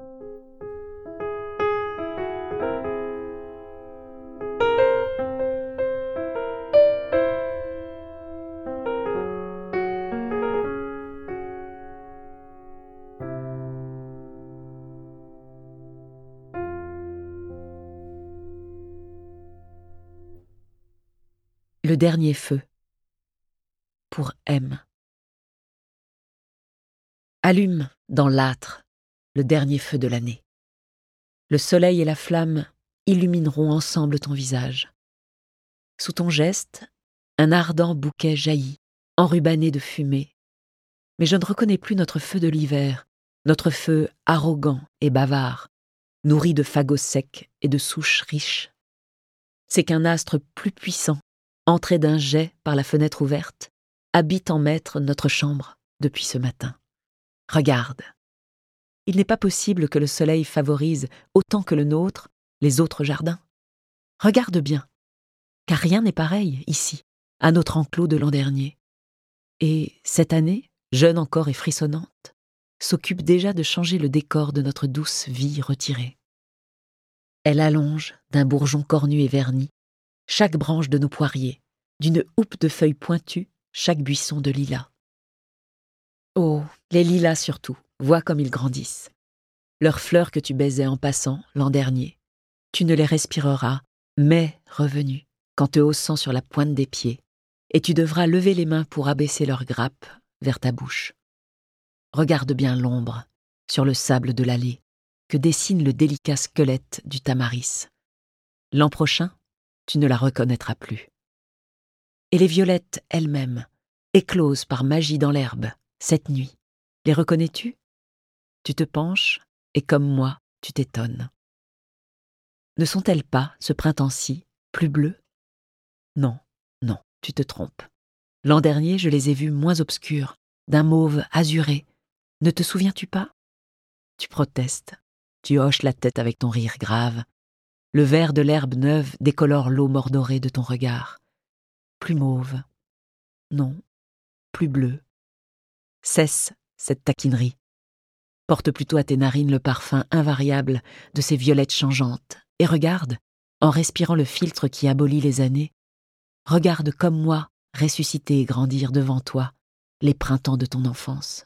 Le dernier feu. Pour M. Allume dans l'âtre le dernier feu de l'année. Le soleil et la flamme illumineront ensemble ton visage. Sous ton geste, un ardent bouquet jaillit, enrubanné de fumée. Mais je ne reconnais plus notre feu de l'hiver, notre feu arrogant et bavard, nourri de fagots secs et de souches riches. C'est qu'un astre plus puissant, entré d'un jet par la fenêtre ouverte, habite en maître notre chambre depuis ce matin. Regarde. Il n'est pas possible que le soleil favorise autant que le nôtre les autres jardins. Regarde bien, car rien n'est pareil ici, à notre enclos de l'an dernier. Et cette année, jeune encore et frissonnante, s'occupe déjà de changer le décor de notre douce vie retirée. Elle allonge, d'un bourgeon cornu et verni, chaque branche de nos poiriers, d'une houppe de feuilles pointues, chaque buisson de lilas. Oh, les lilas surtout, vois comme ils grandissent. Leurs fleurs que tu baisais en passant l'an dernier, tu ne les respireras, mai revenu, qu'en te haussant sur la pointe des pieds, et tu devras lever les mains pour abaisser leurs grappes vers ta bouche. Regarde bien l'ombre, sur le sable de l'allée, que dessine le délicat squelette du tamaris. L'an prochain, tu ne la reconnaîtras plus. Et les violettes elles-mêmes, écloses par magie dans l'herbe, cette nuit, les reconnais-tu? Tu te penches, et comme moi, tu t'étonnes. Ne sont-elles pas, ce printemps-ci, plus bleues? Non, non, tu te trompes. L'an dernier, je les ai vues moins obscures, d'un mauve azuré. Ne te souviens-tu pas? Tu protestes, tu hoches la tête avec ton rire grave. Le vert de l'herbe neuve décolore l'eau mordorée de ton regard. Plus mauve. Non, plus bleu. Cesse cette taquinerie. Porte plutôt à tes narines le parfum invariable de ces violettes changeantes, et regarde, en respirant le filtre qui abolit les années, regarde comme moi ressusciter et grandir devant toi les printemps de ton enfance.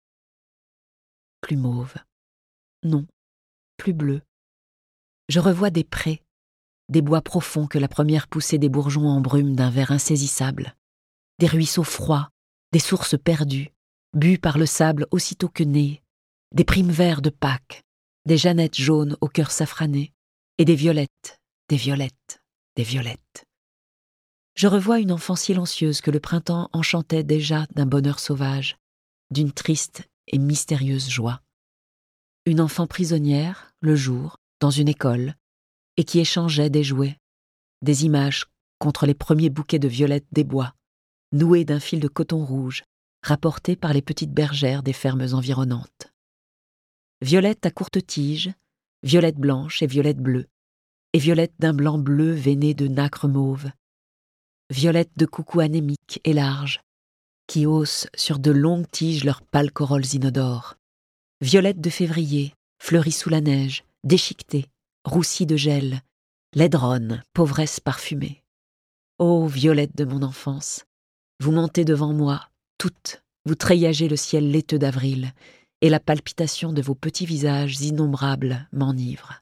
Plus mauve. Non, plus bleu. Je revois des prés, des bois profonds que la première poussée des bourgeons embrume d'un vert insaisissable, des ruisseaux froids, des sources perdues, bues par le sable aussitôt que nées, des primes verts de Pâques, des jeannettes jaunes au cœur safrané, et des violettes, des violettes, des violettes. Je revois une enfant silencieuse que le printemps enchantait déjà d'un bonheur sauvage, d'une triste et mystérieuse joie. Une enfant prisonnière, le jour, dans une école, et qui échangeait des jouets, des images contre les premiers bouquets de violettes des bois, noués d'un fil de coton rouge, rapportés par les petites bergères des fermes environnantes. Violettes à courte tige, violettes blanches et violettes bleues, et violettes d'un blanc bleu veiné de nacre mauve, violettes de coucou anémiques et larges, qui haussent sur de longues tiges leurs pâles corolles inodores, violettes de février, fleuries sous la neige, déchiquetées, roussies de gel, laidronnes, pauvresse parfumée. Ô violettes de mon enfance, vous montez devant moi, toutes, vous treillagez le ciel laiteux d'avril, et la palpitation de vos petits visages innombrables m'enivre.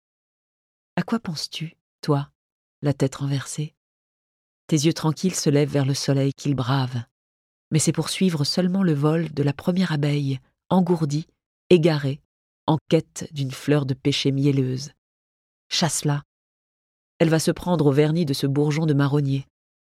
À quoi penses-tu, toi, la tête renversée? Tes yeux tranquilles se lèvent vers le soleil qu'ils bravent, mais c'est pour suivre seulement le vol de la première abeille, engourdie, égarée, en quête d'une fleur de pêcher mielleuse. Chasse-la. Elle va se prendre au vernis de ce bourgeon de marronnier.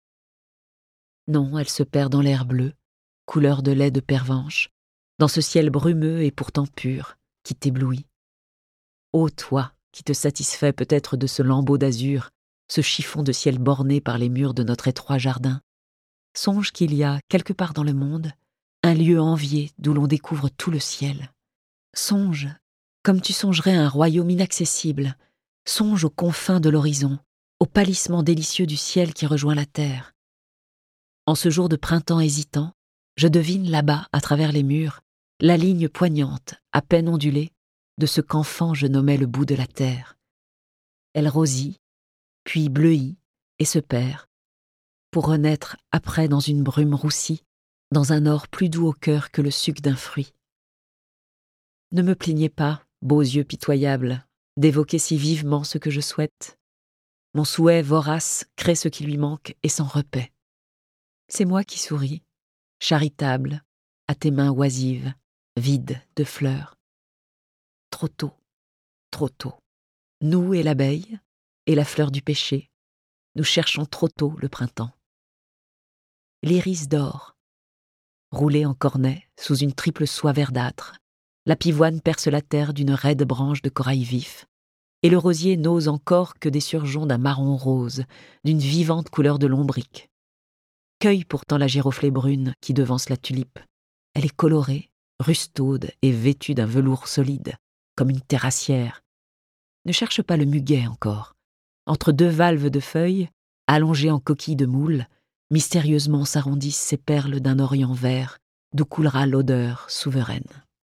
Non, elle se perd dans l'air bleu, couleur de lait de pervenche, dans ce ciel brumeux et pourtant pur, qui t'éblouit. Ô toi, qui te satisfais peut-être de ce lambeau d'azur, ce chiffon de ciel borné par les murs de notre étroit jardin, songe qu'il y a, quelque part dans le monde, un lieu envié d'où l'on découvre tout le ciel. Songe, comme tu songerais à un royaume inaccessible, songe aux confins de l'horizon, au pâlissement délicieux du ciel qui rejoint la terre. En ce jour de printemps hésitant, je devine là-bas, à travers les murs, la ligne poignante, à peine ondulée, de ce qu'enfant je nommais le bout de la terre. Elle rosit, puis bleuit et se perd, pour renaître après dans une brume roussie, dans un or plus doux au cœur que le suc d'un fruit. Ne me plaignez pas, beaux yeux pitoyables, d'évoquer si vivement ce que je souhaite. Mon souhait vorace crée ce qui lui manque et s'en repaît. C'est moi qui souris, charitable, à tes mains oisives, vides de fleurs. Trop tôt, nous et l'abeille, et la fleur du péché, nous cherchons trop tôt le printemps. L'iris dort, roulé en cornet sous une triple soie verdâtre, la pivoine perce la terre d'une raide branche de corail vif, et le rosier n'ose encore que des surgeons d'un marron rose, d'une vivante couleur de lombric. Cueille pourtant la giroflée brune qui devance la tulipe. Elle est colorée, rustaude et vêtue d'un velours solide, comme une terrassière. Ne cherche pas le muguet encore. Entre deux valves de feuilles, allongées en coquilles de moule, mystérieusement s'arrondissent ces perles d'un orient vert, d'où coulera l'odeur souveraine.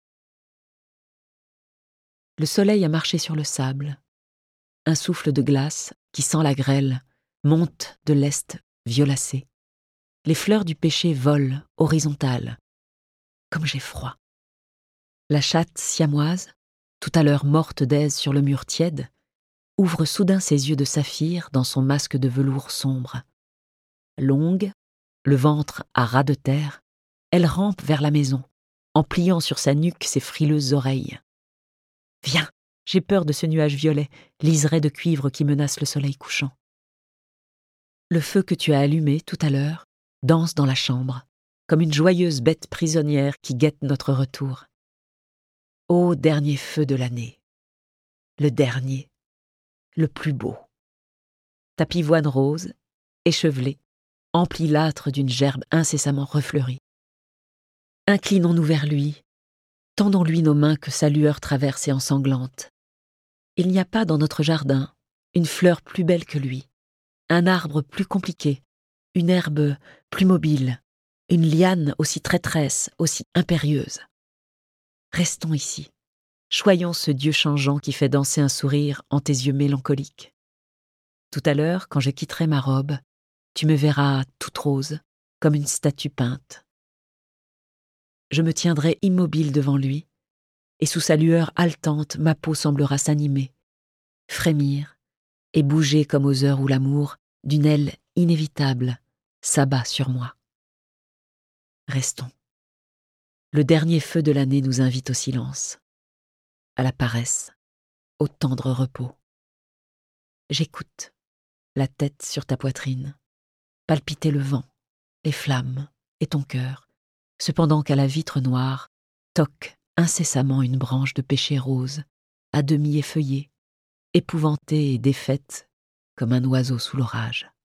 Le soleil a marché sur le sable. Un souffle de glace, qui sent la grêle, monte de l'est violacé. Les fleurs du péché volent, horizontales. Comme j'ai froid. La chatte siamoise, tout à l'heure morte d'aise sur le mur tiède, ouvre soudain ses yeux de saphir dans son masque de velours sombre. Longue, le ventre à ras de terre, elle rampe vers la maison, en pliant sur sa nuque ses frileuses oreilles. « Viens, j'ai peur de ce nuage violet, liseré de cuivre qui menace le soleil couchant. » Le feu que tu as allumé tout à l'heure danse dans la chambre, comme une joyeuse bête prisonnière qui guette notre retour. Ô dernier feu de l'année, le dernier, le plus beau. Ta pivoine rose, échevelée, emplit l'âtre d'une gerbe incessamment refleurie. Inclinons-nous vers lui, tendons-lui nos mains que sa lueur traverse et ensanglante. Il n'y a pas dans notre jardin une fleur plus belle que lui, un arbre plus compliqué, une herbe plus mobile, une liane aussi traîtresse, aussi impérieuse. Restons ici, choyons ce Dieu changeant qui fait danser un sourire en tes yeux mélancoliques. Tout à l'heure, quand je quitterai ma robe, tu me verras toute rose, comme une statue peinte. Je me tiendrai immobile devant lui, et sous sa lueur haletante, ma peau semblera s'animer, frémir et bouger comme aux heures où l'amour, d'une aile inévitable, s'abat sur moi. Restons. Le dernier feu de l'année nous invite au silence, à la paresse, au tendre repos. J'écoute, la tête sur ta poitrine, palpiter le vent, les flammes et ton cœur, cependant qu'à la vitre noire toque incessamment une branche de pêcher rose, à demi effeuillée, épouvantée et défaite comme un oiseau sous l'orage.